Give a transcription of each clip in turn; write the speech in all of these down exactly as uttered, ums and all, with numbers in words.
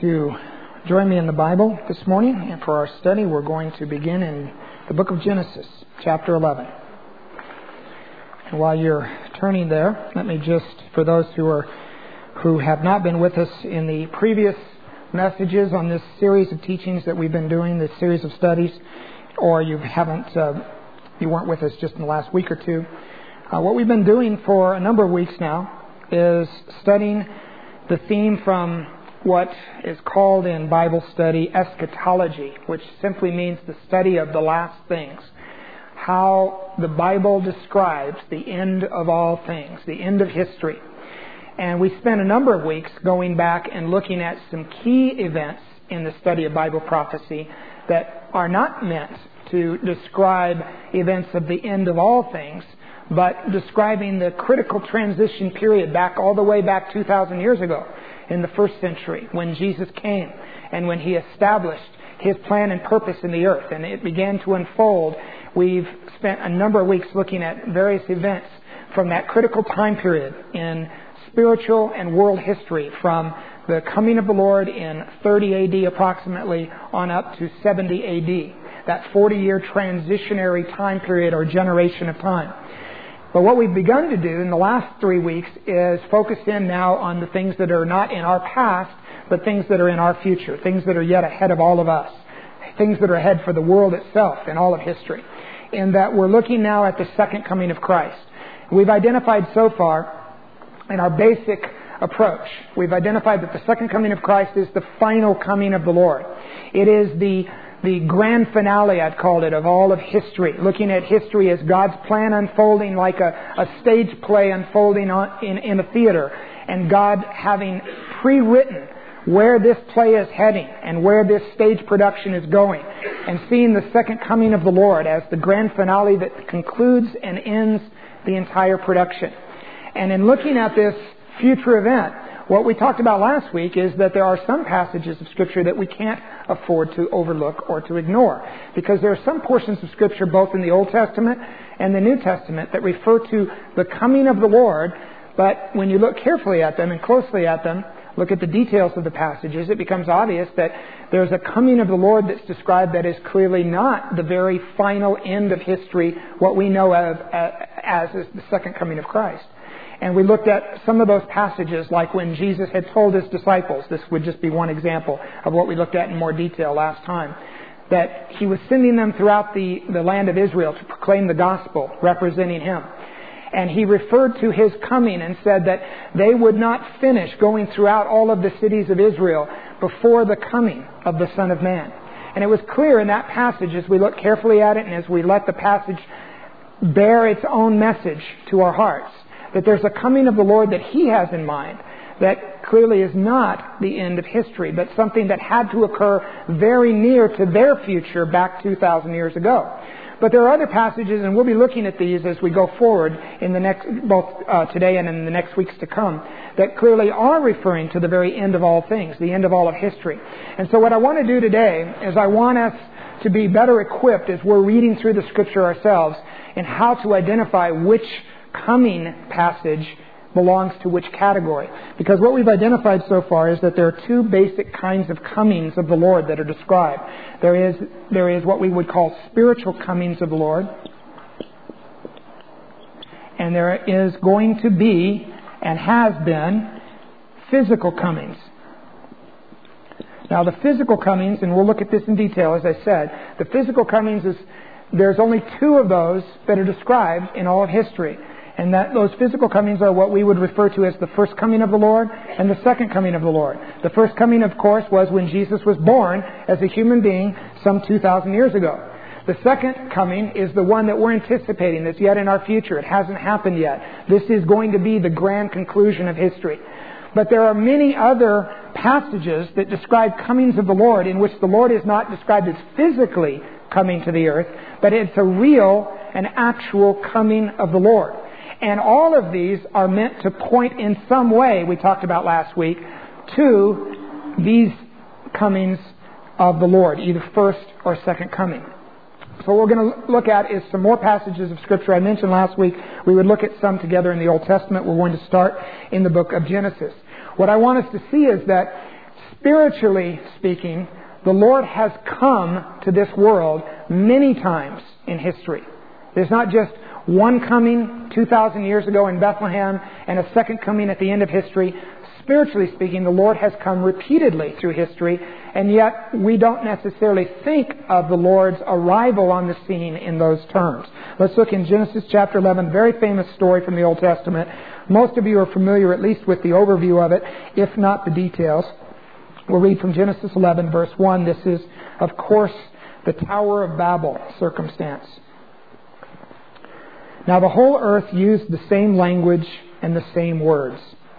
to join me in the Bible this morning, and for our study we're going to begin in the book of Genesis, chapter eleven. And while you're turning there, let me just, for those who are who have not been with us in the previous messages on this series of teachings that we've been doing, this series of studies, or you haven't, uh, you weren't with us just in the last week or two, uh, what we've been doing for a number of weeks now is studying the theme from what is called in Bible study eschatology, which simply means the study of the last things. How the Bible describes the end of all things, the end of history. And we spent a number of weeks going back and looking at some key events in the study of Bible prophecy that are not meant to describe events of the end of all things, but describing the critical transition period back all the way back two thousand years ago in the first century when Jesus came and when He established His plan and purpose in the earth and it began to unfold. We've spent a number of weeks looking at various events from that critical time period in spiritual and world history, from the coming of the Lord in thirty A D approximately on up to seventy A D, that forty-year transitionary time period or generation of time. But what we've begun to do in the last three weeks is focus in now on the things that are not in our past, but things that are in our future, things that are yet ahead of all of us, things that are ahead for the world itself and all of history. In that we're looking now at the second coming of Christ. We've identified so far in our basic approach, we've identified that the second coming of Christ is the final coming of the Lord. It is the The grand finale, I've called it, of all of history. Looking at history as God's plan unfolding like a, a stage play unfolding on, in, in a theater. And God having pre-written where this play is heading and where this stage production is going. And seeing the second coming of the Lord as the grand finale that concludes and ends the entire production. And in looking at this future event, what we talked about last week is that there are some passages of Scripture that we can't afford to overlook or to ignore. Because there are some portions of Scripture, both in the Old Testament and the New Testament, that refer to the coming of the Lord. But when you look carefully at them and closely at them, look at the details of the passages, it becomes obvious that there's a coming of the Lord that's described that is clearly not the very final end of history, what we know of as is the second coming of Christ. And we looked at some of those passages, like when Jesus had told His disciples, this would just be one example of what we looked at in more detail last time, that He was sending them throughout the, the land of Israel to proclaim the gospel, representing Him. And He referred to His coming and said that they would not finish going throughout all of the cities of Israel before the coming of the Son of Man. And it was clear in that passage, as we look carefully at it and as we let the passage bear its own message to our hearts, that there's a coming of the Lord that He has in mind that clearly is not the end of history, but something that had to occur very near to their future back two thousand years ago. But there are other passages, and we'll be looking at these as we go forward in the next, both uh, today and in the next weeks to come, that clearly are referring to the very end of all things, the end of all of history. And so what I want to do today is I want us to be better equipped as we're reading through the Scripture ourselves in how to identify which coming passage belongs to which category. Because what we've identified so far is that there are two basic kinds of comings of the Lord that are described. There is, there is what we would call spiritual comings of the Lord. And there is going to be, and has been, physical comings. Now the physical comings, and we'll look at this in detail as I said, the physical comings is, there's only two of those that are described in all of history. And that those physical comings are what we would refer to as the first coming of the Lord and the second coming of the Lord. The first coming, of course, was when Jesus was born as a human being some two thousand years ago. The second coming is the one that we're anticipating that's yet in our future. It hasn't happened yet. This is going to be the grand conclusion of history. But there are many other passages that describe comings of the Lord in which the Lord is not described as physically coming to the earth, but it's a real and actual coming of the Lord. And all of these are meant to point in some way, we talked about last week, to these comings of the Lord, either first or second coming. So what we're going to look at is some more passages of Scripture. I mentioned last week we would look at some together in the Old Testament. We're going to start in the book of Genesis. What I want us to see is that Spiritually speaking, the Lord has come to this world many times in history. There's not just one coming two thousand years ago in Bethlehem and a second coming at the end of history. Spiritually speaking, the Lord has come repeatedly through history, and yet we don't necessarily think of the Lord's arrival on the scene in those terms. Let's look in Genesis chapter eleven, very famous story from the Old Testament. Most of you are familiar at least with the overview of it, if not the details. We'll read from Genesis eleven, verse one. This is, of course, the Tower of Babel circumstance. Now the whole earth used the same language and the same words.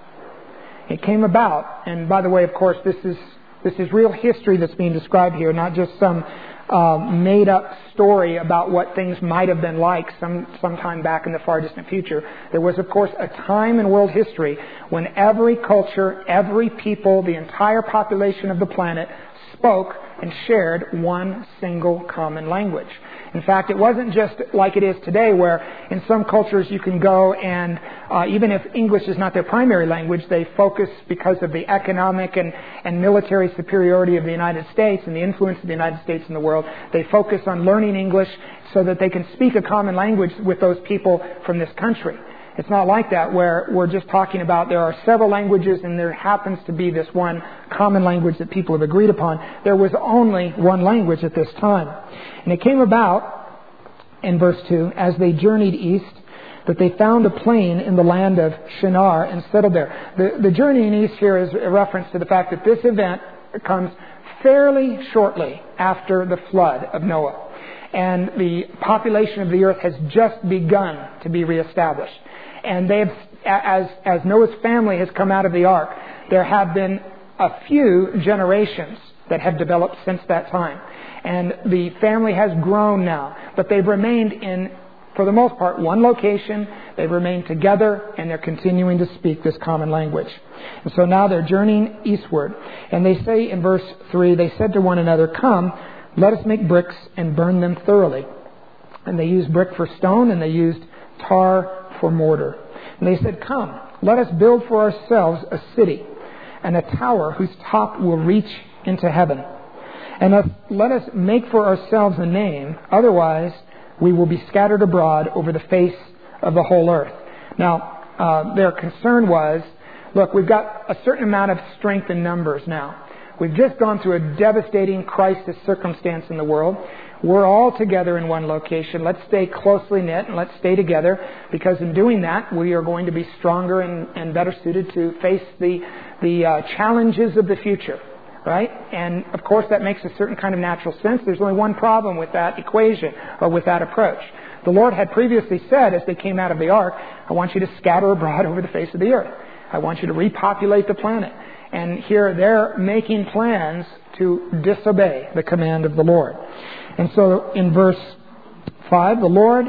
It came about, and by the way, of course, this is this is real history that's being described here, not just some uh, made-up story about what things might have been like some sometime back in the far distant future. There was, of course, a time in world history when every culture, every people, the entire population of the planet spoke and shared one single common language. In fact, it wasn't just like it is today, where in some cultures you can go and uh, even if English is not their primary language, they focus, because of the economic and, and military superiority of the United States and the influence of the United States in the world, they focus on learning English so that they can speak a common language with those people from this country. It's not like that, where we're just talking about there are several languages and there happens to be this one common language that people have agreed upon. There was only one language at this time. And it came about, in verse two, as they journeyed east, that they found a plain in the land of Shinar and settled there. The, the journeying east here is a reference to the fact that this event comes fairly shortly after the flood of Noah. And the population of the earth has just begun to be reestablished. And they have, as, as Noah's family has come out of the ark, there have been a few generations that have developed since that time. And the family has grown now, but they've remained in, for the most part, one location. They've remained together, and they're continuing to speak this common language. And so now they're journeying eastward. And they say in verse three, they said to one another, "Come, let us make bricks and burn them thoroughly." And they used brick for stone, and they used tar for mortar. And they said, "Come, let us build for ourselves a city and a tower whose top will reach into heaven. And let us make for ourselves a name, otherwise we will be scattered abroad over the face of the whole earth." Now, uh, their concern was, look, we've got a certain amount of strength in numbers now. We've just gone through a devastating crisis circumstance in the world. We're all together in one location. Let's stay closely knit and let's stay together, because in doing that, we are going to be stronger and, and better suited to face the, the uh, challenges of the future. Right? And of course that makes a certain kind of natural sense. There's only one problem with that equation, or with that approach. The Lord had previously said, as they came out of the ark, "I want you to scatter abroad over the face of the earth. I want you to repopulate the planet." And here they're making plans to disobey the command of the Lord. And so in verse five, the Lord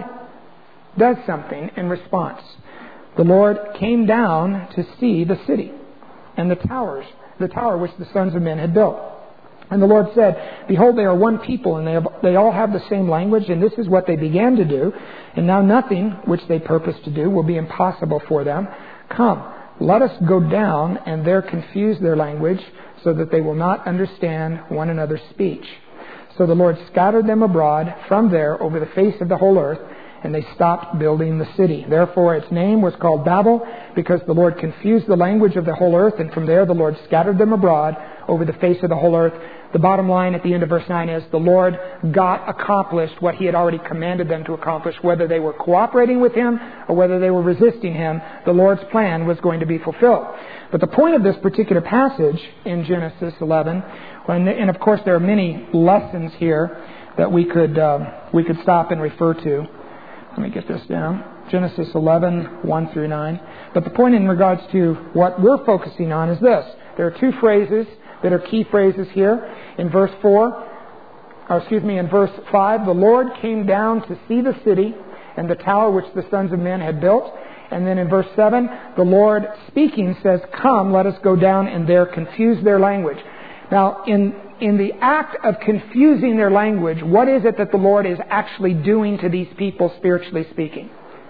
does something in response. The Lord came down to see the city and the towers, the tower which the sons of men had built. And the Lord said, "Behold, they are one people, and they have, they all have the same language, and this is what they began to do. And now nothing which they purpose to do will be impossible for them. Come, let us go down and there confuse their language, so that they will not understand one another's speech." So the Lord scattered them abroad from there over the face of the whole earth, and they stopped building the city. Therefore its name was called Babel, because the Lord confused the language of the whole earth, and from there the Lord scattered them abroad over the face of the whole earth. The bottom line at the end of verse nine is the Lord got accomplished what He had already commanded them to accomplish. Whether they were cooperating with Him or whether they were resisting Him, the Lord's plan was going to be fulfilled. But the point of this particular passage in Genesis eleven, when, and of course there are many lessons here that we could um, we could stop and refer to. Let me get this down. Genesis eleven, one through nine. But the point in regards to what we're focusing on is this. There are two phrases that are key phrases here. In verse four, or excuse me, in verse five, the Lord came down to see the city and the tower which the sons of men had built. And then in verse seven, the Lord speaking says, "Come, let us go down and there confuse their language." Now, in in the act of confusing their language, what is it that the Lord is actually doing to these people, spiritually speaking?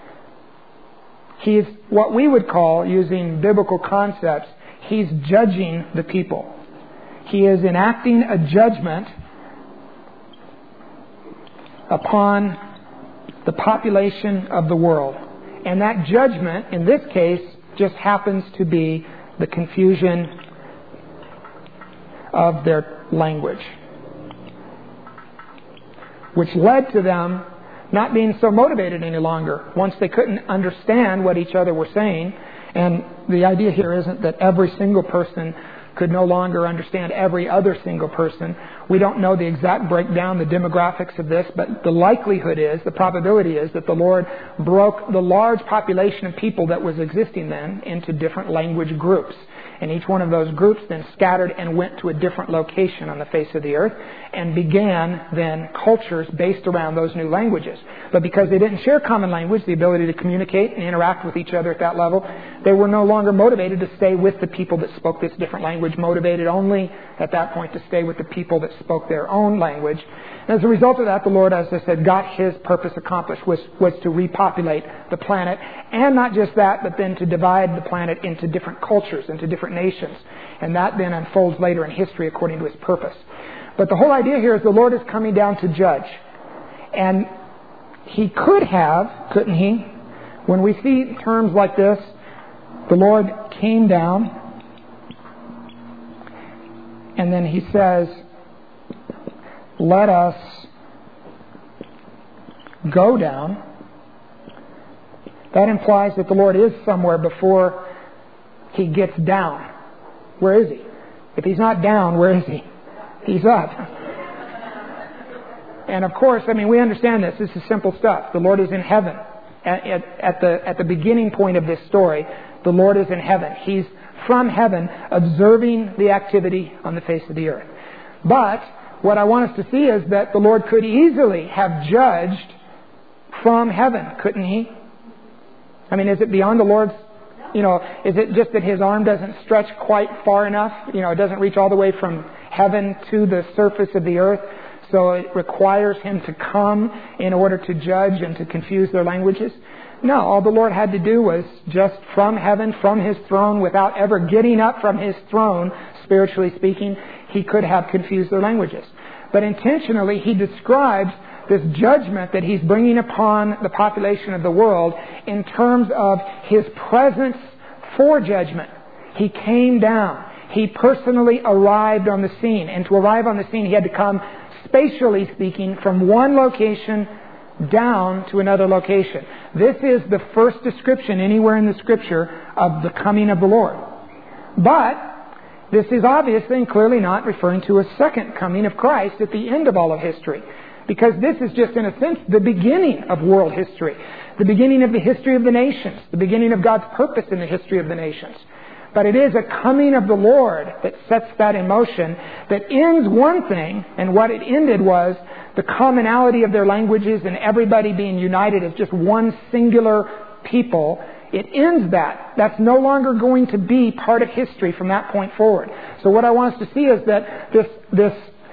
He's what we would call, using biblical concepts, He's judging the people. He is enacting a judgment upon the population of the world. And that judgment, in this case, just happens to be the confusion of their language, which led to them not being so motivated any longer once they couldn't understand what each other were saying. And the idea here isn't that every single person could no longer understand every other single person. We don't know the exact breakdown, the demographics of this, but the likelihood is, the probability is that the Lord broke the large population of people that was existing then into different language groups. And each one of those groups then scattered and went to a different location on the face of the earth and began then cultures based around those new languages. But because they didn't share common language, the ability to communicate and interact with each other at that level, they were no longer motivated to stay with the people that spoke this different language, motivated only at that point to stay with the people that spoke their own language. And as a result of that, the Lord, as I said, got His purpose accomplished, was, was to repopulate the planet. And not just that, but then to divide the planet into different cultures, into different nations. And that then unfolds later in history according to His purpose. But the whole idea here is the Lord is coming down to judge. And He could have, couldn't He? When we see terms like this, the Lord came down, and then He says, let us go down. That implies that the Lord is somewhere before He gets down. Where is He? If He's not down, where is He? He's up. And of course, I mean, we understand this. This is simple stuff. The Lord is in heaven. At, at, at the at the beginning point of this story, the Lord is in heaven. He's from heaven observing the activity on the face of the earth. But what I want us to see is that the Lord could easily have judged from heaven, couldn't He? I mean, is it beyond the Lord's, you know, is it just that His arm doesn't stretch quite far enough? You know, it doesn't reach all the way from heaven to the surface of the earth, so it requires Him to come in order to judge and to confuse their languages? No, all the Lord had to do was just from heaven, from His throne, without ever getting up from His throne, spiritually speaking, He could have confused their languages. But intentionally, He describes this judgment that He's bringing upon the population of the world in terms of His presence for judgment. He came down. He personally arrived on the scene. And to arrive on the scene, He had to come, spatially speaking, from one location down to another location. This is the first description anywhere in the Scripture of the coming of the Lord. But this is obviously and clearly not referring to a second coming of Christ at the end of all of history. Because this is just, in a sense, the beginning of world history. The beginning of the history of the nations. The beginning of God's purpose in the history of the nations. But it is a coming of the Lord that sets that in motion, that ends one thing, and what it ended was the commonality of their languages and everybody being united as just one singular people. It ends that. That's no longer going to be part of history from that point forward. So what I want us to see is that this this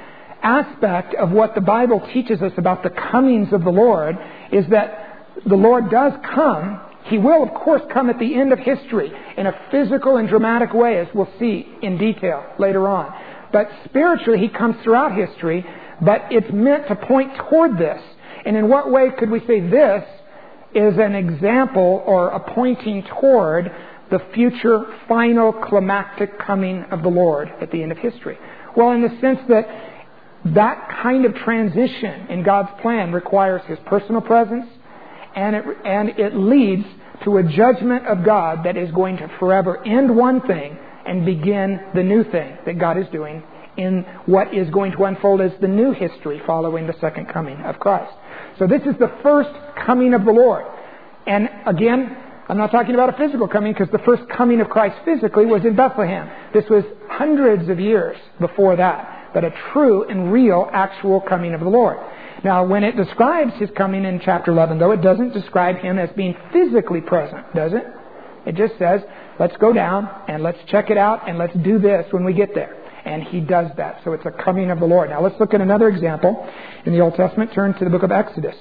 aspect of what the Bible teaches us about the comings of the Lord is that the Lord does come. He will, of course, come at the end of history in a physical and dramatic way, as we'll see in detail later on. But spiritually, He comes throughout history, but it's meant to point toward this. And in what way could we say this is an example or a pointing toward the future final climactic coming of the Lord at the end of history? Well, in the sense that that kind of transition in God's plan requires His personal presence, and it, and it leads to a judgment of God that is going to forever end one thing and begin the new thing that God is doing in what is going to unfold as the new history following the second coming of Christ. So this is the first coming of the Lord. And again, I'm not talking about a physical coming, because the first coming of Christ physically was in Bethlehem. This was hundreds of years before that. But a true and real actual coming of the Lord. Now, when it describes His coming in chapter eleven, though, it doesn't describe Him as being physically present, does it? It just says, let's go down and let's check it out and let's do this when we get there. And He does that. So it's a coming of the Lord. Now, let's look at another example in the Old Testament. Turn to the book of Exodus.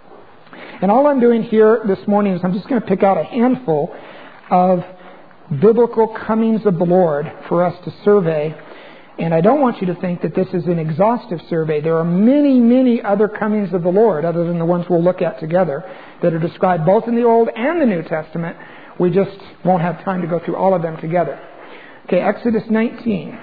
And all I'm doing here this morning is I'm just going to pick out a handful of biblical comings of the Lord for us to survey And I don't want you to think that this is an exhaustive survey. There are many, many other comings of the Lord, other than the ones we'll look at together, that are described both in the Old and the New Testament. We just won't have time to go through all of them together. Okay, Exodus nineteen.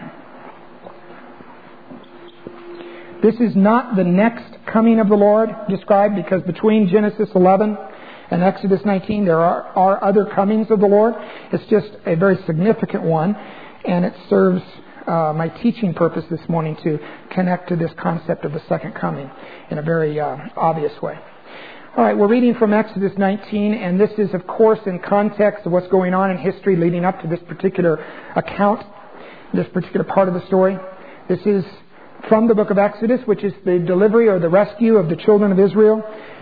This is not the next coming of the Lord described, because between Genesis eleven and Exodus nineteen there are, are other comings of the Lord. It's just a very significant one, and it serves uh, my teaching purpose this morning to connect to this concept of the second coming in a very uh, obvious way. All right, we're reading from Exodus nineteen, and this is, of course, in context of what's going on in history leading up to this particular account, this particular part of the story. This is from the book of Exodus, which is the delivery or the rescue of the children of Israel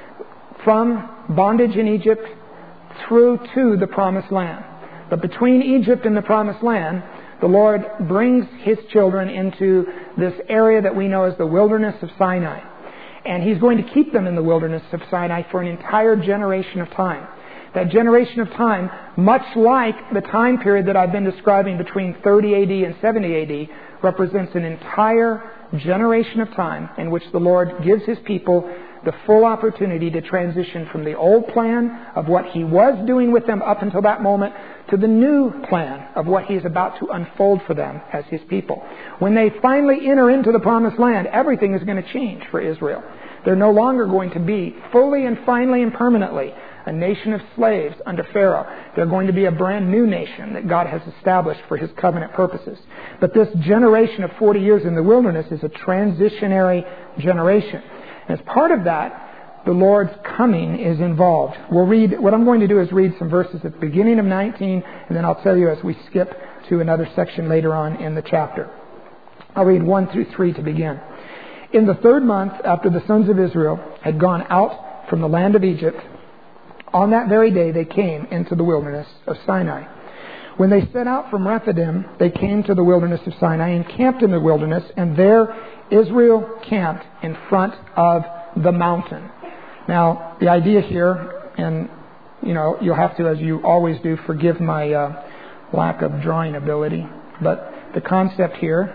from bondage in Egypt through to the Promised Land. But between Egypt and the Promised Land, the Lord brings His children into this area that we know as the wilderness of Sinai. And He's going to keep them in the wilderness of Sinai for an entire generation of time. That generation of time, much like the time period that I've been describing between thirty A D and seventy A D, represents an entire generation of time in which the Lord gives His people the full opportunity to transition from the old plan of what He was doing with them up until that moment to the new plan of what He is about to unfold for them as His people. When they finally enter into the Promised Land, everything is going to change for Israel. They're no longer going to be fully and finally and permanently a nation of slaves under Pharaoh. They're going to be a brand new nation that God has established for His covenant purposes. But this generation of forty years in the wilderness is a transitionary generation. And as part of that, the Lord's coming is involved. We'll read, what I'm going to do is read some verses at the beginning of nineteen, and then I'll tell you as we skip to another section later on in the chapter. I'll read one through three to begin. In the third month after the sons of Israel had gone out from the land of Egypt, on that very day they came into the wilderness of Sinai. When they set out from Rephidim, they came to the wilderness of Sinai and camped in the wilderness, and there Israel camped in front of the mountain. Now, the idea here, and you know, you'll have to, as you always do, forgive my uh, lack of drawing ability, but the concept here,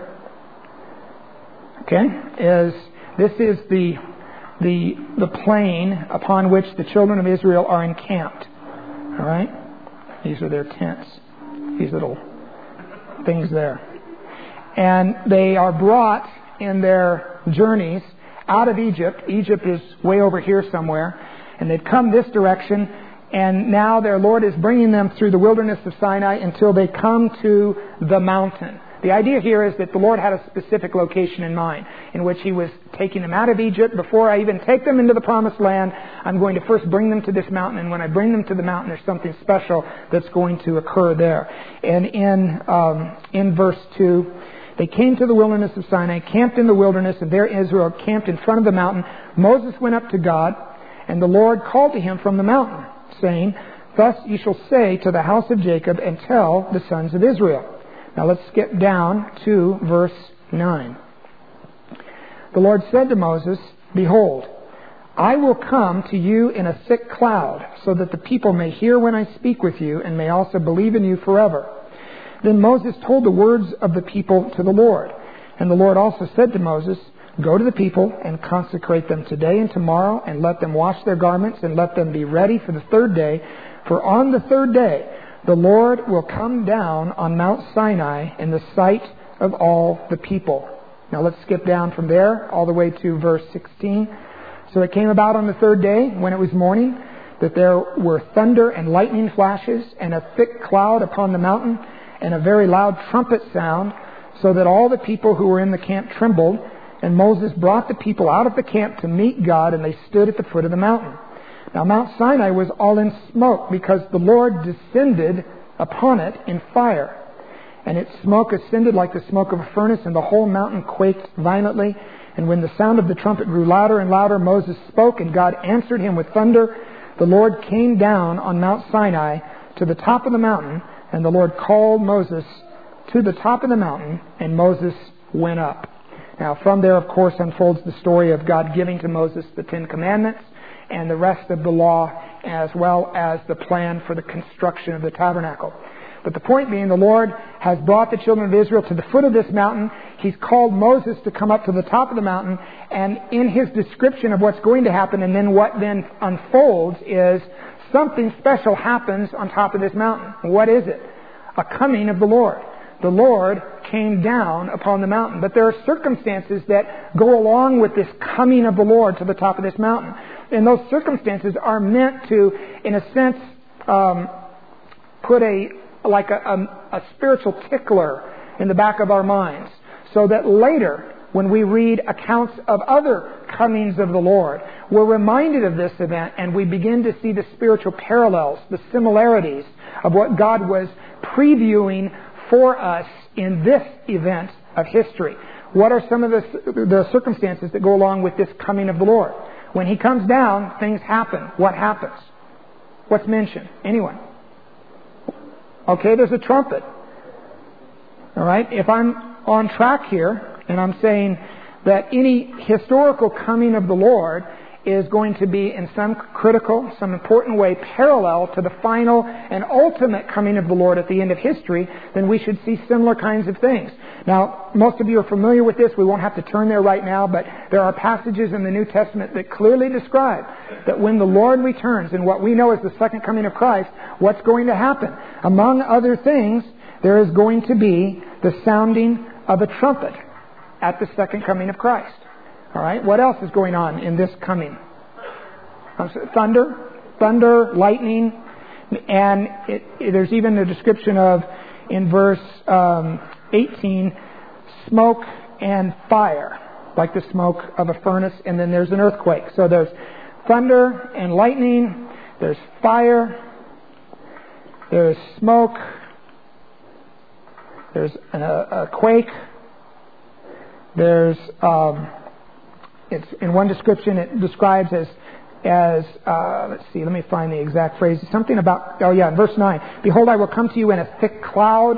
okay, is this is the the the plain upon which the children of Israel are encamped. All right, these are their tents. These little things there, and they are brought in their journeys out of Egypt. Egypt is way over here somewhere, and they've come this direction, and now their Lord is bringing them through the wilderness of Sinai until they come to the mountain. The idea here is that the Lord had a specific location in mind in which He was taking them out of Egypt. Before I even take them into the Promised Land, I'm going to first bring them to this mountain. And when I bring them to the mountain, there's something special that's going to occur there. And in um, in verse two, they came to the wilderness of Sinai, camped in the wilderness, and there Israel camped in front of the mountain. Moses went up to God, and the Lord called to him from the mountain, saying, "Thus you shall say to the house of Jacob, and tell the sons of Israel." Now let's skip down to verse nine. The Lord said to Moses, "Behold, I will come to you in a thick cloud, so that the people may hear when I speak with you, and may also believe in you forever." Then Moses told the words of the people to the Lord. And the Lord also said to Moses, "Go to the people and consecrate them today and tomorrow, and let them wash their garments, and let them be ready for the third day. For on the third day the Lord will come down on Mount Sinai in the sight of all the people." Now let's skip down from there all the way to verse sixteen. "So it came about on the third day, when it was morning, that there were thunder and lightning flashes, and a thick cloud upon the mountain, and a very loud trumpet sound, so that all the people who were in the camp trembled. And Moses brought the people out of the camp to meet God, and they stood at the foot of the mountain. Now Mount Sinai was all in smoke, because the Lord descended upon it in fire. And its smoke ascended like the smoke of a furnace, and the whole mountain quaked violently. And when the sound of the trumpet grew louder and louder, Moses spoke, and God answered him with thunder. The Lord came down on Mount Sinai to the top of the mountain, and the Lord called Moses to the top of the mountain, and Moses went up." Now from there, of course, unfolds the story of God giving to Moses the Ten Commandments and the rest of the law, as well as the plan for the construction of the tabernacle. But the point being, the Lord has brought the children of Israel to the foot of this mountain. He's called Moses to come up to the top of the mountain. And in his description of what's going to happen and then what then unfolds is something special happens on top of this mountain. What is it? A coming of the Lord. The Lord came down upon the mountain. But there are circumstances that go along with this coming of the Lord to the top of this mountain. And those circumstances are meant to, in a sense, um, put a like a, a, a spiritual tickler in the back of our minds, so that later, when we read accounts of other comings of the Lord, we're reminded of this event and we begin to see the spiritual parallels, the similarities of what God was previewing for us in this event of history. What are some of the, the circumstances that go along with this coming of the Lord? When He comes down, things happen. What happens? What's mentioned? Anyone? Okay, there's a trumpet. All right, if I'm on track here and I'm saying that any historical coming of the Lord is going to be in some critical, some important way parallel to the final and ultimate coming of the Lord at the end of history, then we should see similar kinds of things. Now, most of you are familiar with this. We won't have to turn there right now, but there are passages in the New Testament that clearly describe that when the Lord returns, and what we know as the second coming of Christ, what's going to happen? Among other things, there is going to be the sounding of a trumpet at the second coming of Christ. All right, what else is going on in this coming? Thunder, thunder, lightning, and it, it, there's even a description of, in verse um, eighteen, smoke and fire, like the smoke of a furnace, and then there's an earthquake. So there's thunder and lightning, there's fire, there's smoke, there's a, a quake, there's... Um, It's in one description. It describes as, as uh, let's see. Let me find the exact phrase. Something about. Oh yeah, in verse nine. Behold, I will come to you in a thick cloud.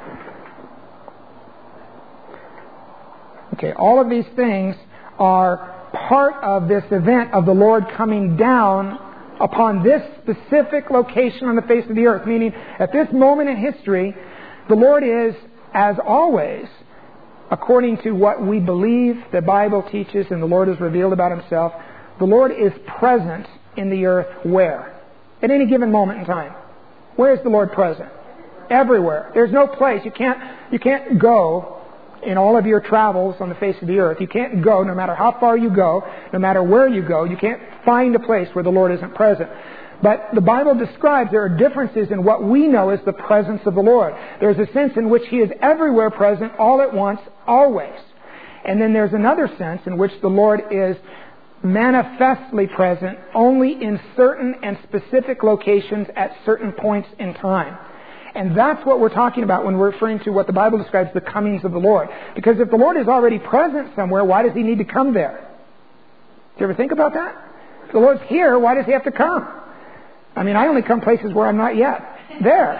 Okay, all of these things are part of this event of the Lord coming down upon this specific location on the face of the earth. Meaning, at this moment in history, the Lord is, as always, according to what we believe the Bible teaches and the Lord has revealed about Himself, the Lord is present in the earth where? At any given moment in time. Where is the Lord present? Everywhere. There's no place. You can't, you can't go in all of your travels on the face of the earth. You can't go, no matter how far you go, no matter where you go, you can't find a place where the Lord isn't present. But the Bible describes there are differences in what we know as the presence of the Lord. There's a sense in which He is everywhere present, all at once, always. And then there's another sense in which the Lord is manifestly present only in certain and specific locations at certain points in time. And that's what we're talking about when we're referring to what the Bible describes the comings of the Lord. Because if the Lord is already present somewhere, why does He need to come there? Do you ever think about that? If the Lord's here, why does He have to come? I mean, I only come places where I'm not yet there.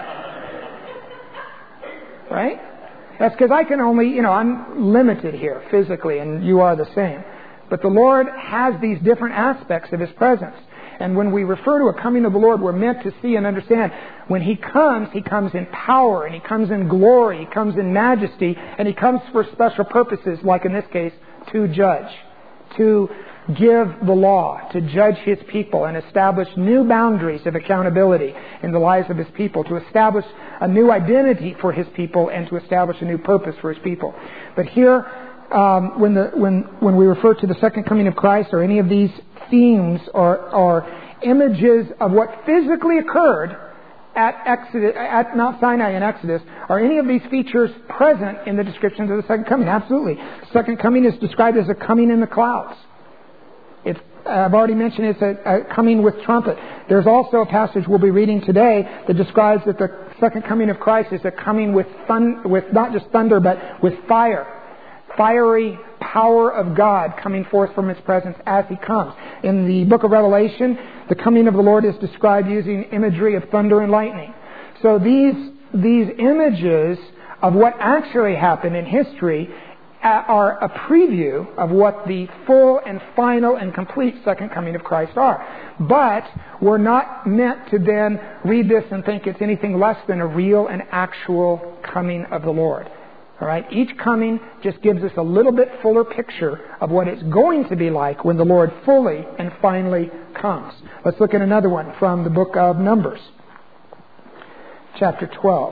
Right? That's because I can only, you know, I'm limited here physically, and you are the same. But the Lord has these different aspects of His presence. And when we refer to a coming of the Lord, we're meant to see and understand when He comes, He comes in power, and He comes in glory, He comes in majesty, and He comes for special purposes, like in this case, to judge, to give the law, to judge His people and establish new boundaries of accountability in the lives of His people, to establish a new identity for His people and to establish a new purpose for His people. But here, um, when the when when we refer to the second coming of Christ or any of these themes or, or images of what physically occurred at Exodus, at Mount Sinai in Exodus, are any of these features present in the descriptions of the second coming? Absolutely. The second coming is described as a coming in the clouds. It's, I've already mentioned it's a, a coming with trumpet. There's also a passage we'll be reading today that describes that the second coming of Christ is a coming with thun, with not just thunder, but with fire. Fiery power of God coming forth from His presence as He comes. In the book of Revelation, the coming of the Lord is described using imagery of thunder and lightning. So these, these images of what actually happened in history are a preview of what the full and final and complete second coming of Christ are. But we're not meant to then read this and think it's anything less than a real and actual coming of the Lord. All right? Each coming just gives us a little bit fuller picture of what it's going to be like when the Lord fully and finally comes. Let's look at another one from the book of Numbers, chapter twelve.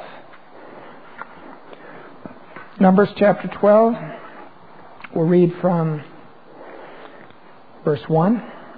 Numbers chapter twelve, we'll read from verse one.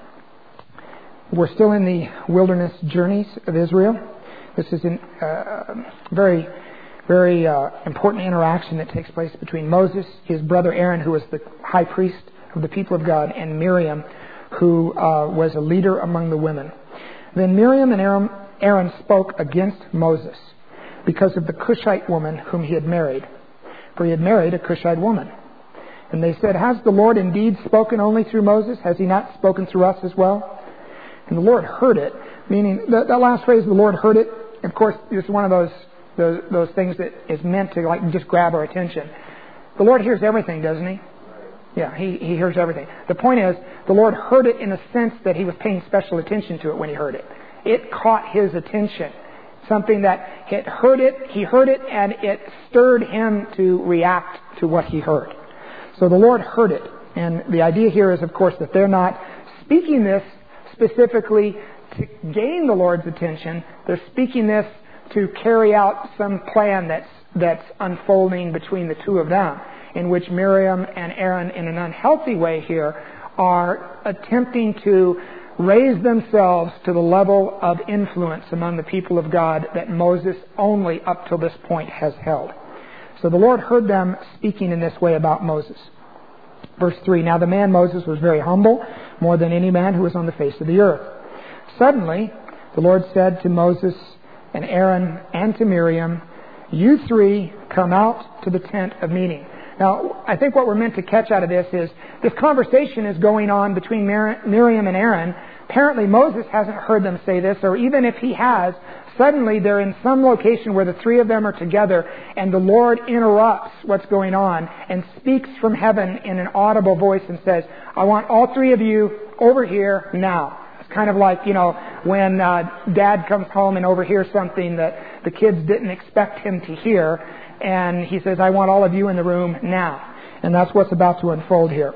We're still in the wilderness journeys of Israel. This is a uh, very, very uh, important interaction that takes place between Moses, his brother Aaron, who was the high priest of the people of God, and Miriam, who uh, was a leader among the women. Then Miriam and Aaron, Aaron spoke against Moses because of the Cushite woman whom he had married. For he had married a Cushite woman. And they said, "Has the Lord indeed spoken only through Moses? Has he not spoken through us as well?" And the Lord heard it, meaning that, that last phrase, the Lord heard it, of course, is one of those, those those things that is meant to like just grab our attention. The Lord hears everything, doesn't he? Yeah, he, he hears everything. The point is, the Lord heard it in the sense that he was paying special attention to it when he heard it. It caught his attention. Something that had heard it, he heard it, and it stirred him to react to what he heard. So the Lord heard it. And the idea here is, of course, that they're not speaking this specifically to gain the Lord's attention. They're speaking this to carry out some plan that's that's unfolding between the two of them, in which Miriam and Aaron, in an unhealthy way here, are attempting to raise themselves to the level of influence among the people of God that Moses only up till this point has held. So the Lord heard them speaking in this way about Moses. Verse three, "Now the man Moses was very humble, more than any man who was on the face of the earth. Suddenly the Lord said to Moses and Aaron and to Miriam, 'You three come out to the tent of meeting.'" Now, I think what we're meant to catch out of this is this conversation is going on between Mir- Miriam and Aaron. Apparently Moses hasn't heard them say this, or even if he has, suddenly they're in some location where the three of them are together, and the Lord interrupts what's going on and speaks from heaven in an audible voice and says, "I want all three of you over here now." It's kind of like, you know, when uh, Dad comes home and overhears something that the kids didn't expect him to hear, and he says, "I want all of you in the room now." And that's what's about to unfold here.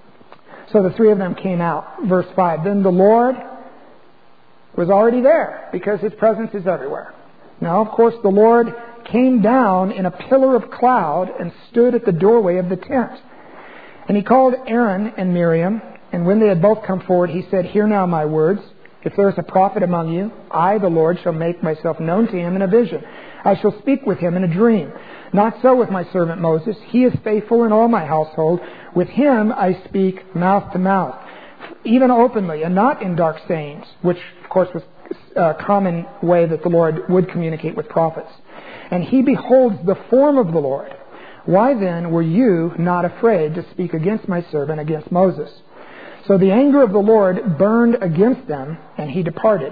So the three of them came out. Verse five, "Then the Lord was already there because his presence is everywhere. Now, of course, the Lord came down in a pillar of cloud and stood at the doorway of the tent. And he called Aaron and Miriam, and when they had both come forward, he said, 'Hear now my words. If there is a prophet among you, I, the Lord, shall make myself known to him in a vision. I shall speak with him in a dream. Not so with my servant Moses. He is faithful in all my household. With him I speak mouth to mouth, even openly, and not in dark sayings,'" which, of course, was a common way that the Lord would communicate with prophets. "And he beholds the form of the Lord. Why then were you not afraid to speak against my servant, against Moses?" So the anger of the Lord burned against them, and he departed.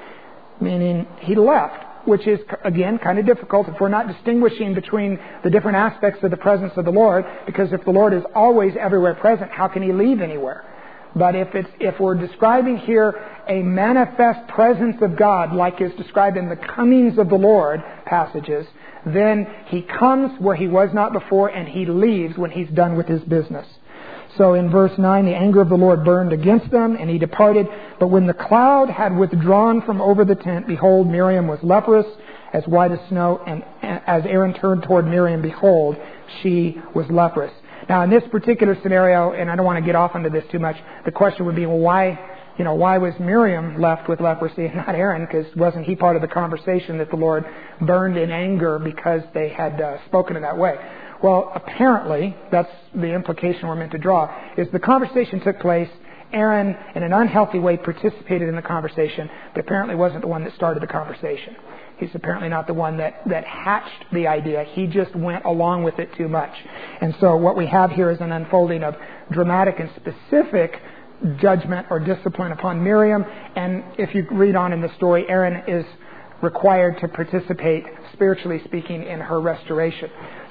Meaning, he left, which is, again, kind of difficult if we're not distinguishing between the different aspects of the presence of the Lord, because if the Lord is always everywhere present, how can he leave anywhere? But if it's if we're describing here a manifest presence of God, like is described in the comings of the Lord passages, then he comes where he was not before, and he leaves when he's done with his business. So in verse nine, "The anger of the Lord burned against them, and he departed. But when the cloud had withdrawn from over the tent, behold, Miriam was leprous, as white as snow. And as Aaron turned toward Miriam, behold, she was leprous." Now, in this particular scenario, and I don't want to get off into this too much, the question would be, well, why, you know, why was Miriam left with leprosy and not Aaron? Because wasn't he part of the conversation that the Lord burned in anger because they had uh, spoken in that way? Well, apparently, that's the implication we're meant to draw, is the conversation took place. Aaron, in an unhealthy way, participated in the conversation, but apparently wasn't the one that started the conversation. He's apparently not the one that, that hatched the idea. He just went along with it too much. And so what we have here is an unfolding of dramatic and specific judgment or discipline upon Miriam. And if you read on in the story, Aaron is required to participate, spiritually speaking, in her restoration.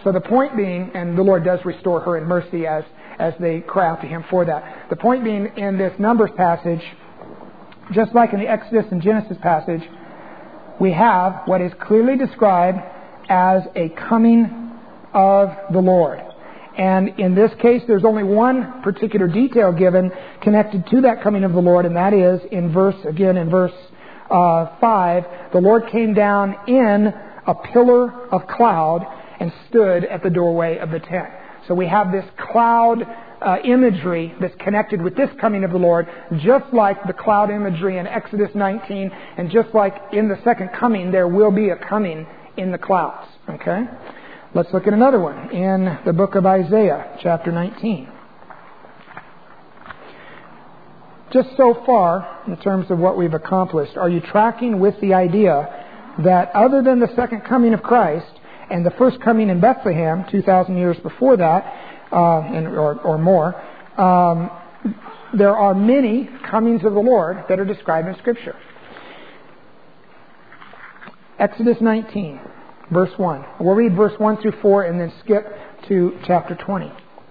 So the point being, and the Lord does restore her in mercy as, as they cry out to Him for that. The point being, in this Numbers passage, just like in the Exodus and Genesis passage, we have what is clearly described as a coming of the Lord. And in this case, there's only one particular detail given connected to that coming of the Lord, and that is in verse, again in verse uh, five, the Lord came down in a pillar of cloud and stood at the doorway of the tent. So we have this cloud uh, imagery that's connected with this coming of the Lord, just like the cloud imagery in Exodus nineteen, and just like in the second coming, there will be a coming in the clouds. Okay? Let's look at another one in the book of Isaiah, chapter nineteen. Just so far, in terms of what we've accomplished, are you tracking with the idea that other than the second coming of Christ and the first coming in Bethlehem, two thousand years before that, uh, and, or, or more, um, there are many comings of the Lord that are described in Scripture? Exodus nineteen. Verse one. We'll read verse one through four and then skip to chapter twenty.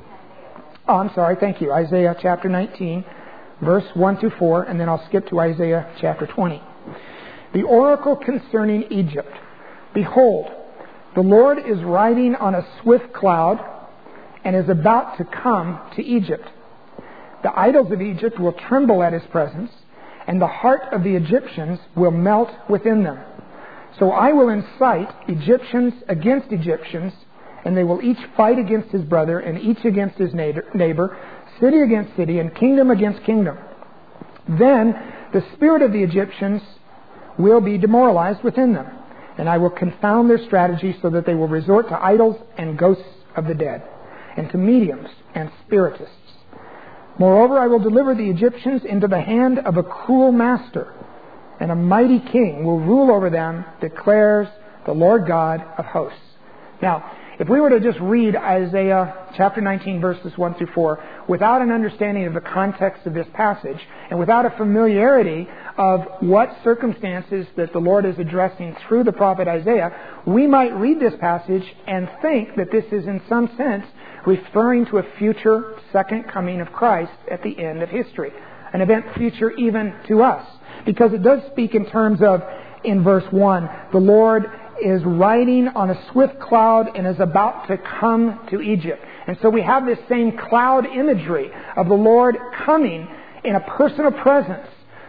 Oh, I'm sorry. Thank you. Isaiah chapter nineteen, verse one through four, and then I'll skip to Isaiah chapter twenty. The oracle concerning Egypt. Behold, the Lord is riding on a swift cloud and is about to come to Egypt. The idols of Egypt will tremble at His presence, and the heart of the Egyptians will melt within them. So I will incite Egyptians against Egyptians, and they will each fight against his brother, and each against his neighbor, city against city, and kingdom against kingdom. Then the spirit of the Egyptians will be demoralized within them, and I will confound their strategy so that they will resort to idols and ghosts of the dead, and to mediums and spiritists. Moreover, I will deliver the Egyptians into the hand of a cruel master, and a mighty king will rule over them, declares the Lord God of hosts. Now, if we were to just read Isaiah chapter nineteen, verses one through four, without an understanding of the context of this passage, and without a familiarity of what circumstances that the Lord is addressing through the prophet Isaiah, we might read this passage and think that this is in some sense referring to a future second coming of Christ at the end of history, an event future even to us. Because it does speak in terms of, in verse one, the Lord is riding on a swift cloud and is about to come to Egypt. And so we have this same cloud imagery of the Lord coming in a personal presence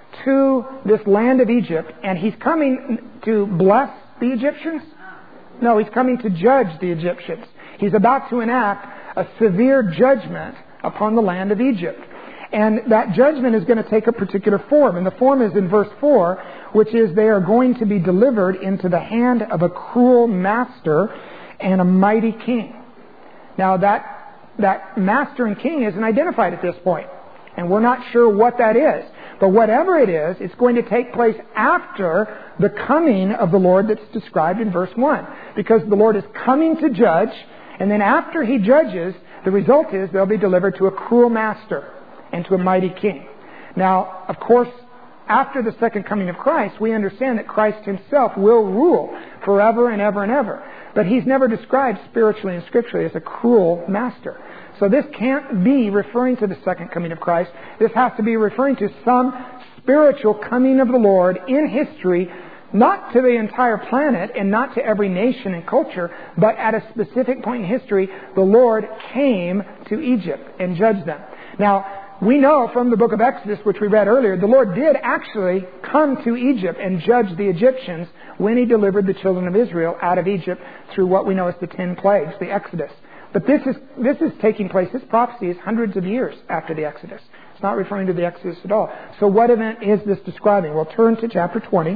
to this land of Egypt. And He's coming to bless the Egyptians? No, He's coming to judge the Egyptians. He's about to enact a severe judgment upon the land of Egypt. And that judgment is going to take a particular form. And the form is in verse four, which is they are going to be delivered into the hand of a cruel master and a mighty king. Now that, that master and king isn't identified at this point. And we're not sure what that is. But whatever it is, it's going to take place after the coming of the Lord that's described in verse one. Because the Lord is coming to judge, and then after He judges, the result is they'll be delivered to a cruel master and to a mighty king. Now, of course, after the second coming of Christ, we understand that Christ Himself will rule forever and ever and ever. But He's never described spiritually and scripturally as a cruel master. So this can't be referring to the second coming of Christ. This has to be referring to some spiritual coming of the Lord in history, not to the entire planet and not to every nation and culture, but at a specific point in history, the Lord came to Egypt and judged them. Now, we know from the book of Exodus, which we read earlier, the Lord did actually come to Egypt and judge the Egyptians when He delivered the children of Israel out of Egypt through what we know as the ten plagues, the Exodus. But this is this is taking place, this prophecy is hundreds of years after the Exodus. It's not referring to the Exodus at all. So what event is this describing? We'll turn to chapter twenty.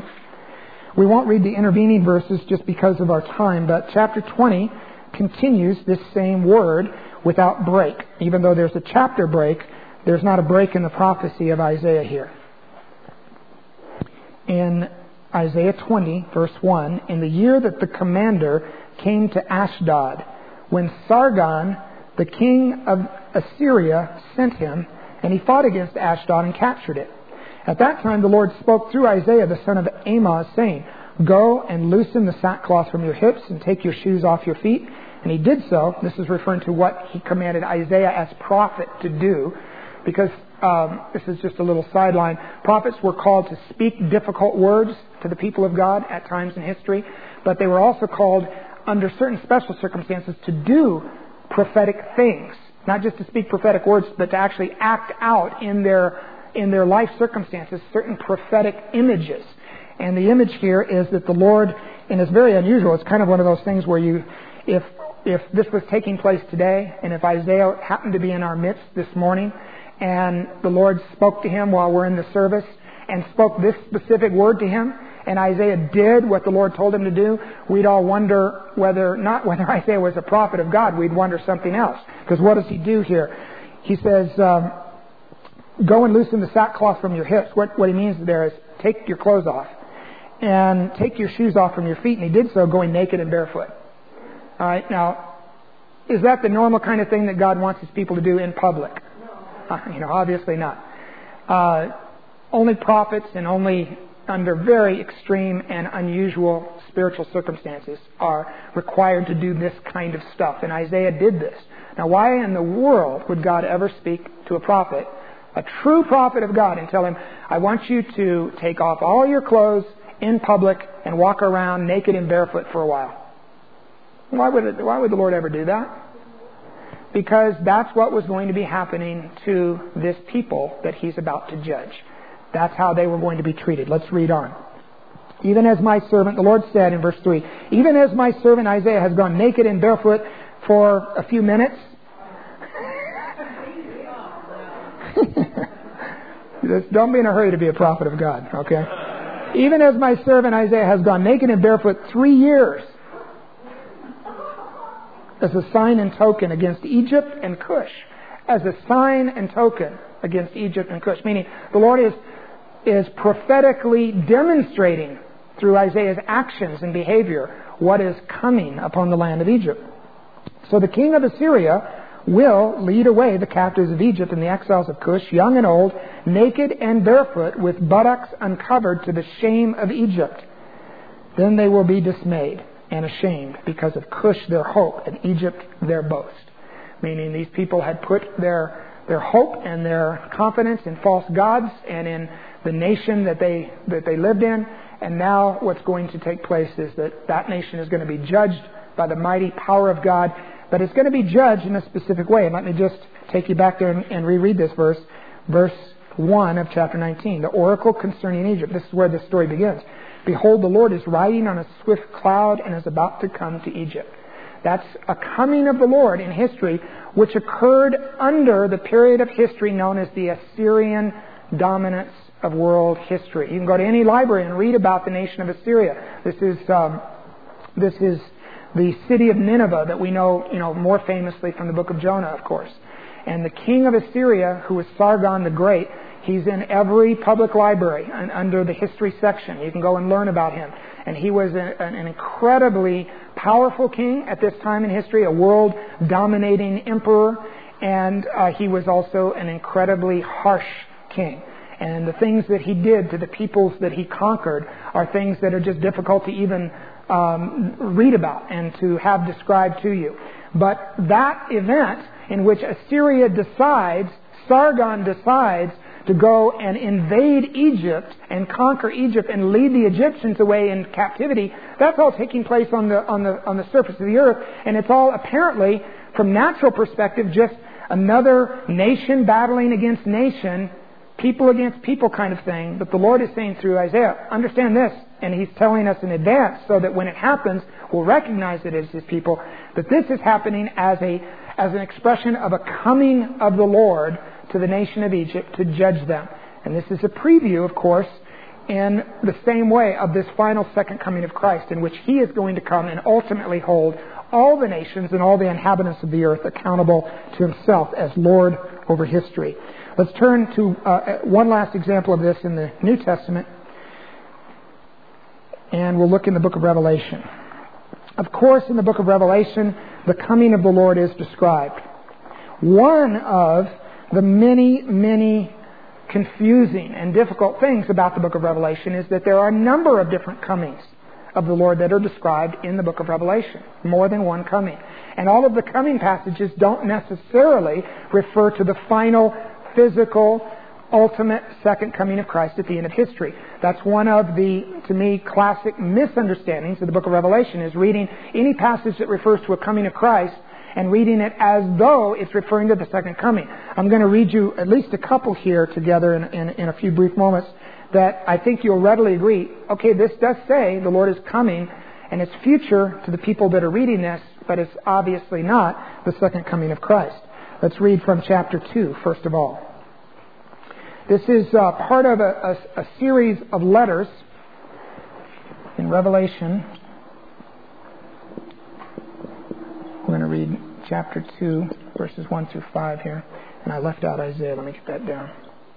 We won't read the intervening verses just because of our time, but chapter twenty continues this same word without break. Even though there's a chapter break, there's not a break in the prophecy of Isaiah here. In Isaiah twenty, verse one, in the year that the commander came to Ashdod, when Sargon, the king of Assyria, sent him, and he fought against Ashdod and captured it. At that time the Lord spoke through Isaiah the son of Amoz, saying, Go and loosen the sackcloth from your hips, and take your shoes off your feet, And he did so. This is referring to what he commanded Isaiah as prophet to do, because um, this is just a little sideline. Prophets were called to speak difficult words to the people of God at times in history, but they were also called, under certain special circumstances, to do prophetic things. Not just to speak prophetic words, but to actually act out in their in their life circumstances certain prophetic images. And the image here is that the Lord, and it's very unusual, it's kind of one of those things where you, if if this was taking place today, and if Isaiah happened to be in our midst this morning, and the Lord spoke to him while we're in the service, and spoke this specific word to him, and Isaiah did what the Lord told him to do, we'd all wonder whether, not whether Isaiah was a prophet of God, we'd wonder something else. Because what does he do here? He says, um, go and loosen the sackcloth from your hips. What, what he means there is take your clothes off and take your shoes off from your feet. And he did so going naked and barefoot. All right, now, is that the normal kind of thing that God wants his people to do in public? Uh, you know, obviously not. Uh, only prophets and only under very extreme and unusual spiritual circumstances are required to do this kind of stuff. And Isaiah did this. Now, why in the world would God ever speak to a prophet, a true prophet of God, and tell him, I want you to take off all your clothes in public and walk around naked and barefoot for a while? Why would it, why would the Lord ever do that? Because that's what was going to be happening to this people that he's about to judge. That's how they were going to be treated. Let's read on. Even as my servant, the Lord said in verse three, even as my servant Isaiah has gone naked and barefoot for a few minutes. Just don't be in a hurry to be a prophet of God, okay? Even as my servant Isaiah has gone naked and barefoot three years as a sign and token against Egypt and Cush. As a sign and token against Egypt and Cush. Meaning the Lord is is prophetically demonstrating through Isaiah's actions and behavior what is coming upon the land of Egypt. So the king of Assyria will lead away the captives of Egypt and the exiles of Cush, young and old, naked and barefoot, with buttocks uncovered, to the shame of Egypt. Then they will be dismayed and ashamed because of Cush their hope and Egypt their boast. Meaning these people had put their their hope and their confidence in false gods and in the nation that they that they lived in. And now what's going to take place is that that nation is going to be judged by the mighty power of God. But it's going to be judged in a specific way. And let me just take you back there and, and reread this verse. Verse one of chapter nineteen. The oracle concerning Egypt. This is where the story begins. Behold, the Lord is riding on a swift cloud and is about to come to Egypt. That's a coming of the Lord in history, which occurred under the period of history known as the Assyrian dominance of world history. You can go to any library and read about the nation of Assyria. This is um, this is the city of Nineveh that we know, you know, more famously from the book of Jonah, of course. And the king of Assyria, who was Sargon the Great, he's in every public library and under the history section. You can go and learn about him. And he was a, an incredibly powerful king at this time in history, a world-dominating emperor, and uh, he was also an incredibly harsh king. And the things that he did to the peoples that he conquered are things that are just difficult to even um, read about and to have described to you. But that event in which Assyria decides, Sargon decides, to go and invade Egypt and conquer Egypt and lead the Egyptians away in captivity, that's all taking place on the on the on the surface of the earth, and it's all apparently, from natural perspective, just another nation battling against nation, people against people kind of thing. But the Lord is saying through Isaiah, understand this, and He's telling us in advance so that when it happens, we'll recognize it as His people, that this is happening as a as an expression of a coming of the Lord to the nation of Egypt to judge them. And this is a preview, of course, in the same way of this final second coming of Christ, in which He is going to come and ultimately hold all the nations and all the inhabitants of the earth accountable to Himself as Lord over history. Let's turn to uh, one last example of this in the New Testament, and we'll look in the book of Revelation. Of course, in the book of Revelation, the coming of the Lord is described. One of the many, many confusing and difficult things about the book of Revelation is that there are a number of different comings of the Lord that are described in the book of Revelation. More than one coming. And all of the coming passages don't necessarily refer to the final, physical, ultimate second coming of Christ at the end of history. That's one of the, to me, classic misunderstandings of the book of Revelation, is reading any passage that refers to a coming of Christ and reading it as though it's referring to the second coming. I'm going to read you at least a couple here together in, in, in a few brief moments that I think you'll readily agree, okay, this does say the Lord is coming, and it's future to the people that are reading this, but it's obviously not the second coming of Christ. Let's read from chapter two, first of all. This is uh, part of a, a, a series of letters in Revelation. We're going to read chapter two, verses one through five here. And I left out Isaiah. Let me get that down.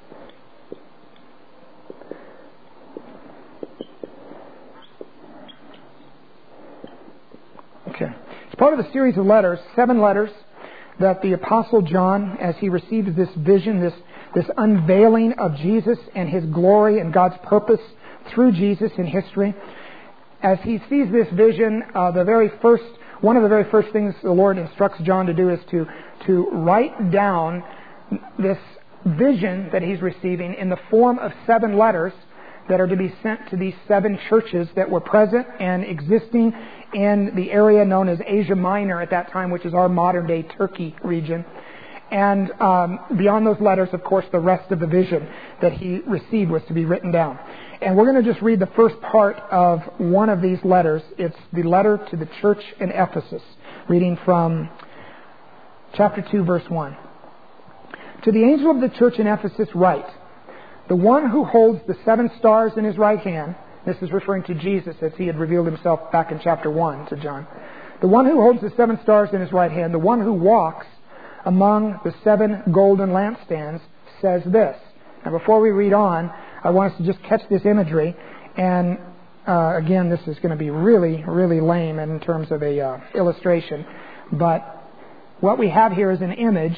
Okay. It's part of a series of letters, seven letters, that the Apostle John, as he receives this vision, this, this unveiling of Jesus and His glory and God's purpose through Jesus in history, as he sees this vision, uh, the very first, one of the very first things the Lord instructs John to do is to, to write down this vision that he's receiving in the form of seven letters that are to be sent to these seven churches that were present and existing in the area known as Asia Minor at that time, which is our modern-day Turkey region. And um, beyond those letters, of course, the rest of the vision that he received was to be written down. And we're going to just read the first part of one of these letters. It's the letter to the church in Ephesus, reading from chapter two, verse one. To the angel of the church in Ephesus write, the one who holds the seven stars in his right hand, this is referring to Jesus as he had revealed himself back in chapter one to John. The one who holds the seven stars in his right hand, the one who walks among the seven golden lampstands, says this. Now before we read on, I want us to just catch this imagery. And uh, again, this is going to be really, really lame in terms of a uh, illustration. But what we have here is an image,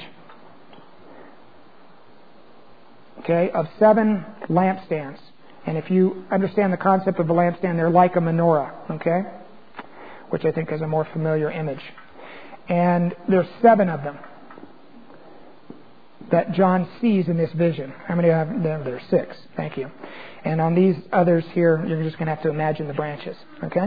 okay, of seven lampstands. And if you understand the concept of a lampstand, they're like a menorah, okay, which I think is a more familiar image. And there's seven of them that John sees in this vision. How many have them? There's six. Thank you. And on these others here, you're just going to have to imagine the branches, okay?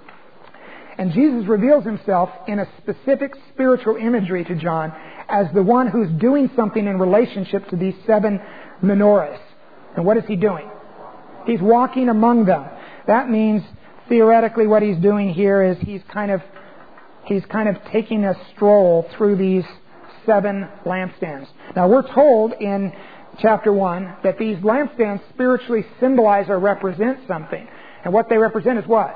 And Jesus reveals himself in a specific spiritual imagery to John as the one who's doing something in relationship to these seven menorahs. And what is he doing? He's walking among them. That means theoretically what he's doing here is he's kind of he's kind of taking a stroll through these seven lampstands. Now we're told in chapter one that these lampstands spiritually symbolize or represent something. And what they represent is what?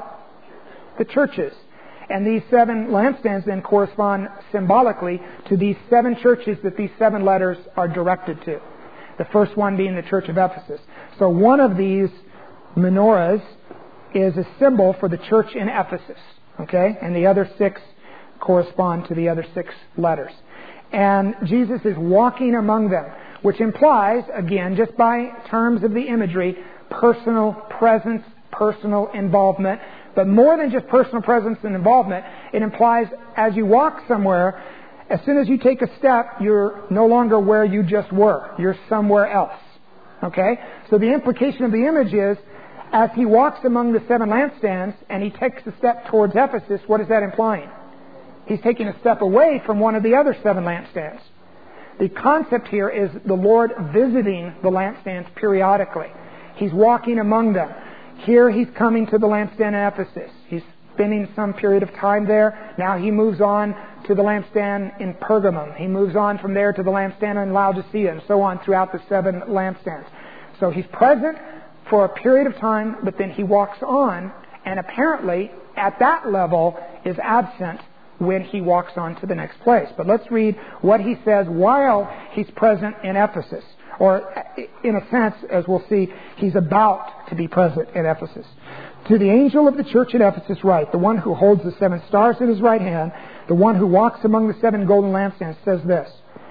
The churches. And these seven lampstands then correspond symbolically to these seven churches that these seven letters are directed to. The first one being the church of Ephesus. So one of these menorahs is a symbol for the church in Ephesus. Okay? And the other six correspond to the other six letters. And Jesus is walking among them, which implies, again, just by terms of the imagery, personal presence, personal involvement. But more than just personal presence and involvement, it implies as you walk somewhere, as soon as you take a step, you're no longer where you just were. You're somewhere else. Okay? So the implication of the image is, as he walks among the seven lampstands and he takes a step towards Ephesus, what is that implying? He's taking a step away from one of the other seven lampstands. The concept here is the Lord visiting the lampstands periodically. He's walking among them. Here he's coming to the lampstand in Ephesus. He's spending some period of time there. Now he moves on to the lampstand in Pergamum. He moves on from there to the lampstand in Laodicea and so on throughout the seven lampstands. So he's present for a period of time, but then he walks on and apparently at that level is absent when he walks on to the next place. But let's read what he says while he's present in Ephesus. Or in a sense, as we'll see, he's about to be present in Ephesus. To the angel of the church in Ephesus write, the one who holds the seven stars in his right hand, the one who walks among the seven golden lampstands, says this,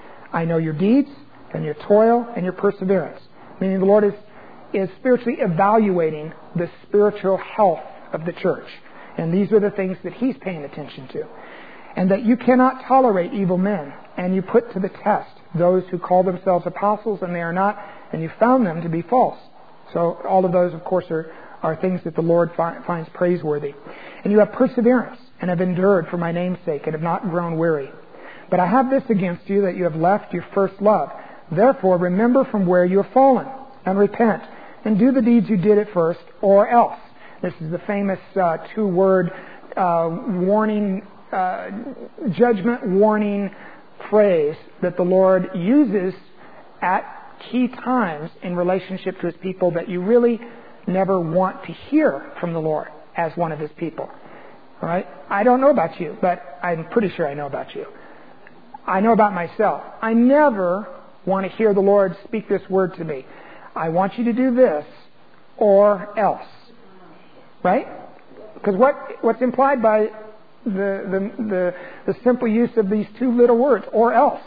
I know your deeds and your toil and your perseverance. Meaning the Lord is, is spiritually evaluating the spiritual health of the church. And these are the things that he's paying attention to. And that you cannot tolerate evil men, and you put to the test those who call themselves apostles and they are not, and you found them to be false. So all of those, of course, are, are things that the Lord fi- finds praiseworthy. And you have perseverance and have endured for my name's sake and have not grown weary. But I have this against you, that you have left your first love. Therefore, remember from where you have fallen, and repent, and do the deeds you did at first, or else. This is the famous uh, two-word uh, warning, uh, judgment warning phrase that the Lord uses at key times in relationship to His people that you really never want to hear from the Lord as one of His people. All right? I don't know about you, but I'm pretty sure I know about you. I know about myself. I never want to hear the Lord speak this word to me. I want you to do this or else. Right? Because what, what's implied by the, the, the, the simple use of these two little words, or else?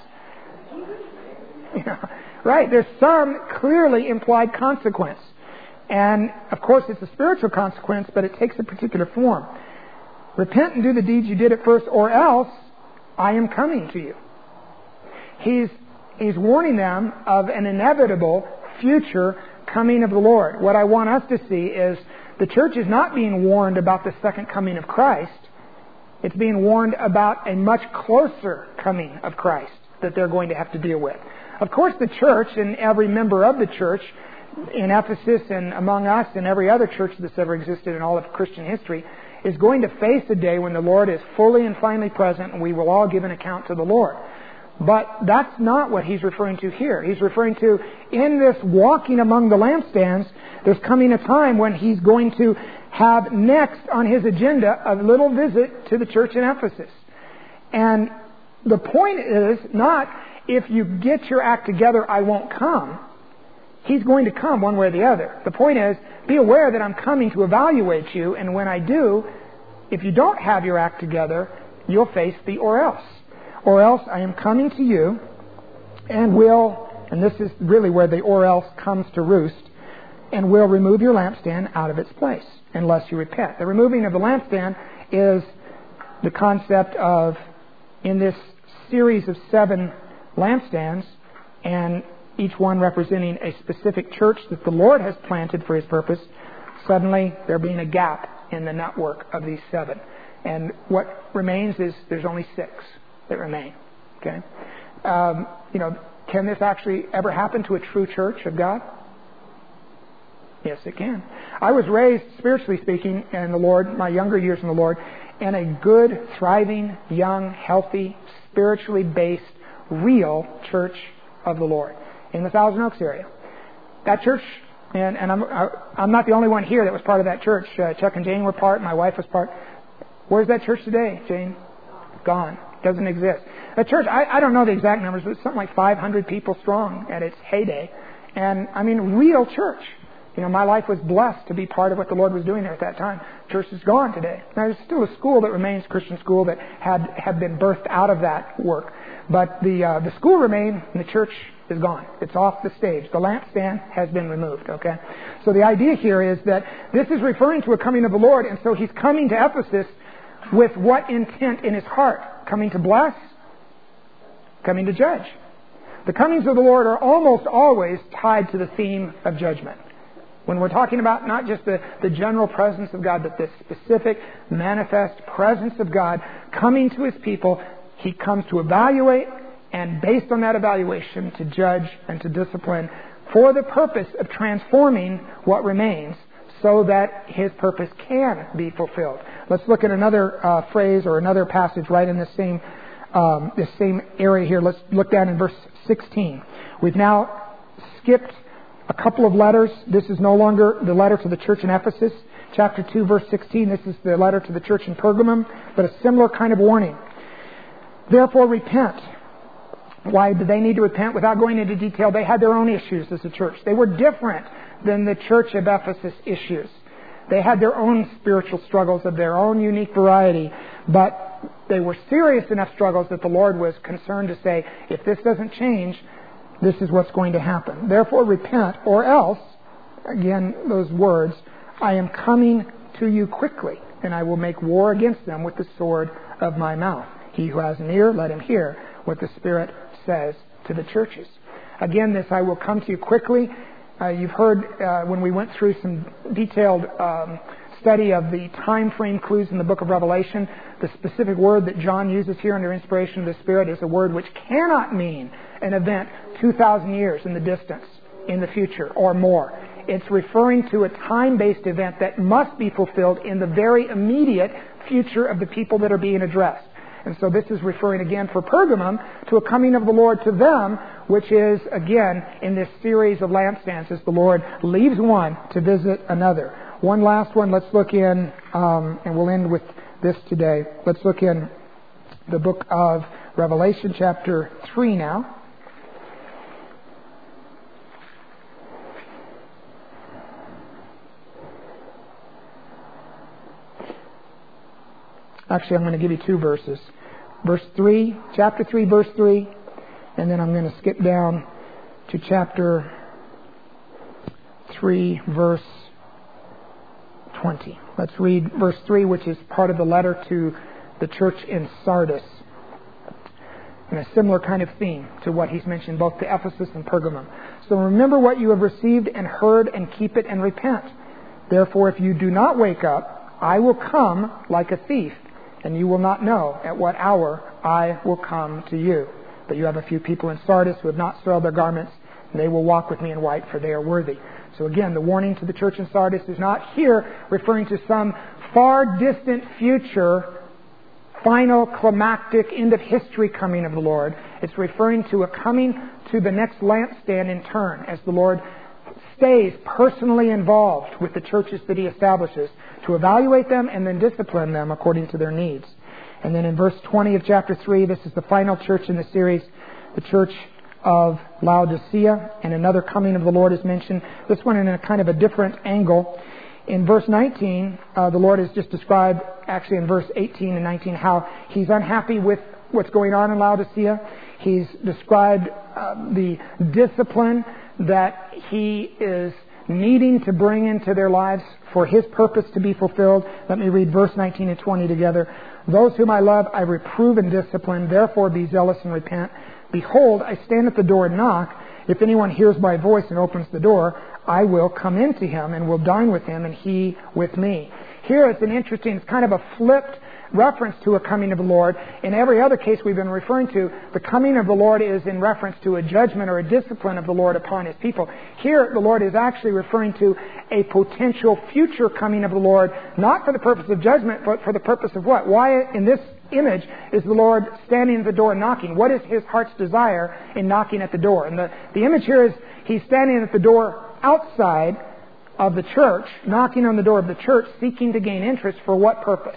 You know, right? There's some clearly implied consequence. And, of course, it's a spiritual consequence, but it takes a particular form. Repent and do the deeds you did at first, or else I am coming to you. He's, he's warning them of an inevitable future coming of the Lord. What I want us to see is the church is not being warned about the second coming of Christ. It's being warned about a much closer coming of Christ that they're going to have to deal with. Of course, the church and every member of the church in Ephesus and among us and every other church that's ever existed in all of Christian history is going to face a day when the Lord is fully and finally present and we will all give an account to the Lord. But that's not what he's referring to here. He's referring to, in this walking among the lampstands, there's coming a time when he's going to have next on his agenda a little visit to the church in Ephesus. And the point is not, if you get your act together, I won't come. He's going to come one way or the other. The point is, be aware that I'm coming to evaluate you, and when I do, if you don't have your act together, you'll face the or else. Or else I am coming to you and will, and this is really where the or else comes to roost, and will remove your lampstand out of its place unless you repent. The removing of the lampstand is the concept of, in this series of seven lampstands, and each one representing a specific church that the Lord has planted for His purpose, suddenly there being a gap in the network of these seven. And what remains is there's only six that remain. Okay, um, you know, can this actually ever happen to a true church of God? Yes, it can. I was raised, spiritually speaking, in the Lord, my younger years in the Lord, in a good, thriving, young, healthy, spiritually based, real church of the Lord in the Thousand Oaks area. That church, and, and I'm, I, I'm not the only one here that was part of that church. Uh, Chuck and Jane were part. My wife was part. Where's that church today, Jane? Gone. Doesn't exist. A church, I, I don't know the exact numbers, but it's something like five hundred people strong at its heyday. And, I mean, real church. You know, my life was blessed to be part of what the Lord was doing there at that time. Church is gone today. Now, there's still a school that remains, Christian school, that had, had been birthed out of that work. But the uh, the school remained, and the church is gone. It's off the stage. The lampstand has been removed, okay? So the idea here is that this is referring to a coming of the Lord, and so He's coming to Ephesus with what intent in His heart? Coming to bless? Coming to judge. The comings of the Lord are almost always tied to the theme of judgment. When we're talking about not just the, the general presence of God, but the specific, manifest presence of God coming to His people, He comes to evaluate, and based on that evaluation, to judge and to discipline for the purpose of transforming what remains so that His purpose can be fulfilled. Let's look at another uh, phrase or another passage right in the same um, this same area here. Let's look down in verse sixteen. We've now skipped a couple of letters. This is no longer the letter to the church in Ephesus. Chapter two, verse sixteen, this is the letter to the church in Pergamum, but a similar kind of warning. Therefore, repent. Why did they need to repent? Without going into detail, they had their own issues as a church. They were different than the church of Ephesus issues. They had their own spiritual struggles of their own unique variety, but they were serious enough struggles that the Lord was concerned to say, if this doesn't change, this is what's going to happen. Therefore, repent, or else, again, those words, I am coming to you quickly, and I will make war against them with the sword of my mouth. He who has an ear, let him hear what the Spirit says to the churches. Again, this I will come to you quickly. Uh, you've heard uh, when we went through some detailed um, study of the time frame clues in the book of Revelation, the specific word that John uses here under inspiration of the Spirit is a word which cannot mean an event two thousand years in the distance, in the future, or more. It's referring to a time-based event that must be fulfilled in the very immediate future of the people that are being addressed. And so this is referring again for Pergamum to a coming of the Lord to them, which is, again, in this series of lampstands as the Lord leaves one to visit another. One last one, let's look in, um, and we'll end with this today. Let's look in the book of Revelation chapter three now. Actually, I'm going to give you two verses. Verse three, chapter three, verse three, and then I'm going to skip down to chapter three, verse twenty. Let's read verse three, which is part of the letter to the church in Sardis, and a similar kind of theme to what he's mentioned both to Ephesus and Pergamum. So remember what you have received and heard, and keep it and repent. Therefore, if you do not wake up, I will come like a thief, and you will not know at what hour I will come to you. But you have a few people in Sardis who have not soiled their garments, and they will walk with me in white, for they are worthy. So again, the warning to the church in Sardis is not here referring to some far distant future, final, climactic, end of history coming of the Lord. It's referring to a coming to the next lampstand in turn, as the Lord stays personally involved with the churches that He establishes to evaluate them and then discipline them according to their needs. And then in verse twenty of chapter three, this is the final church in the series, the church of Laodicea, and another coming of the Lord is mentioned. This one in a kind of a different angle. In verse nineteen, uh, the Lord has just described, actually in verse eighteen and nineteen, how He's unhappy with what's going on in Laodicea. He's described uh, the discipline that He is needing to bring into their lives for His purpose to be fulfilled. Let me read verse nineteen and twenty together. Those whom I love, I reprove and discipline. Therefore be zealous and repent. Behold, I stand at the door and knock. If anyone hears my voice and opens the door, I will come into him and will dine with him and he with me. Here it's an interesting, it's kind of a flipped reference to a coming of the Lord. In every other case we've been referring to, the coming of the Lord is in reference to a judgment or a discipline of the Lord upon His people. Here the Lord is actually referring to a potential future coming of the Lord, not for the purpose of judgment, but for the purpose of what? Why in this image is the Lord standing at the door knocking? What is His heart's desire in knocking at the door? And the, the image here is He's standing at the door outside of the church, knocking on the door of the church, seeking to gain interest for what purpose?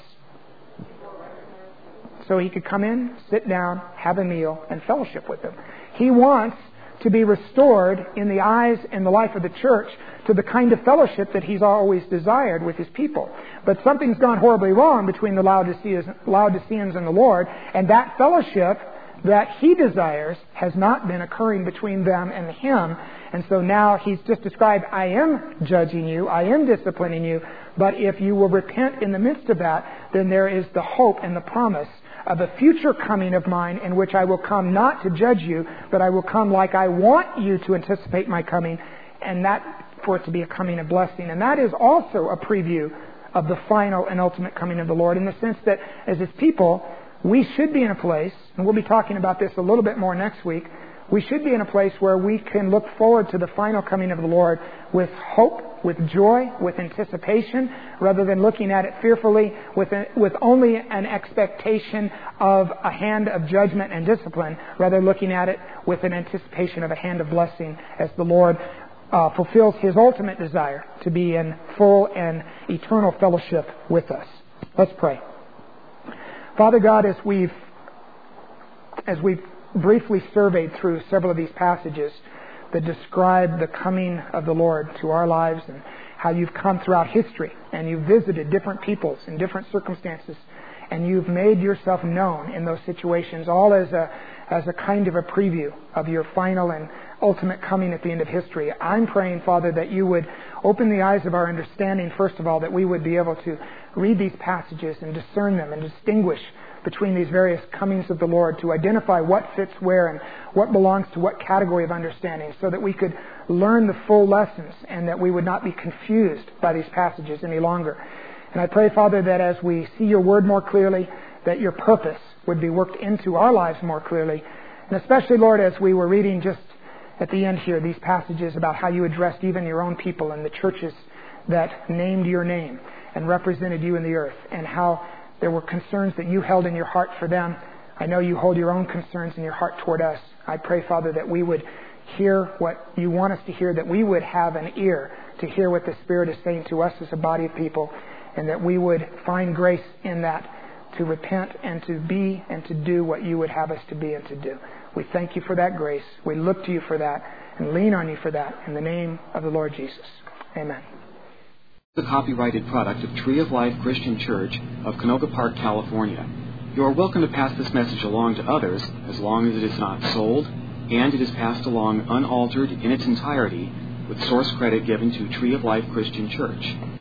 So He could come in, sit down, have a meal, and fellowship with them. He wants to be restored in the eyes and the life of the church to the kind of fellowship that He's always desired with His people. But something's gone horribly wrong between the Laodiceans and the Lord, and that fellowship that He desires has not been occurring between them and Him. And so now He's just described, I am judging you, I am disciplining you, but if you will repent in the midst of that, then there is the hope and the promise of a future coming of mine in which I will come not to judge you, but I will come like I want you to anticipate my coming, and that for it to be a coming of blessing. And that is also a preview of the final and ultimate coming of the Lord, in the sense that as His people, we should be in a place, and we'll be talking about this a little bit more next week, we should be in a place where we can look forward to the final coming of the Lord with hope, with joy, with anticipation, rather than looking at it fearfully with a, with only an expectation of a hand of judgment and discipline, rather looking at it with an anticipation of a hand of blessing as the Lord uh, fulfills His ultimate desire to be in full and eternal fellowship with us. Let's pray. Father God, as we've as we've briefly surveyed through several of these passages that describe the coming of the Lord to our lives and how You've come throughout history and You've visited different peoples in different circumstances and you've made yourself known in those situations, all as a as a kind of a preview of your final and ultimate coming at the end of history. I'm praying, Father, that you would open the eyes of our understanding, first of all, that we would be able to read these passages and discern them and distinguish between these various comings of the Lord, to identify what fits where and what belongs to what category of understanding, so that we could learn the full lessons and that we would not be confused by these passages any longer. And I pray, Father, that as we see your word more clearly, that your purpose would be worked into our lives more clearly. And especially, Lord, as we were reading just at the end here, these passages about how you addressed even your own people and the churches that named your name and represented you in the earth, and how there were concerns that you held in your heart for them. I know you hold your own concerns in your heart toward us. I pray, Father, that we would hear what you want us to hear, that we would have an ear to hear what the Spirit is saying to us as a body of people, and that we would find grace in that to repent and to be and to do what you would have us to be and to do. We thank you for that grace. We look to you for that and lean on you for that in the name of the Lord Jesus. Amen. The copyrighted product of Tree of Life Christian Church of Canoga Park, California. You are welcome to pass this message along to others as long as it is not sold and it is passed along unaltered in its entirety with source credit given to Tree of Life Christian Church.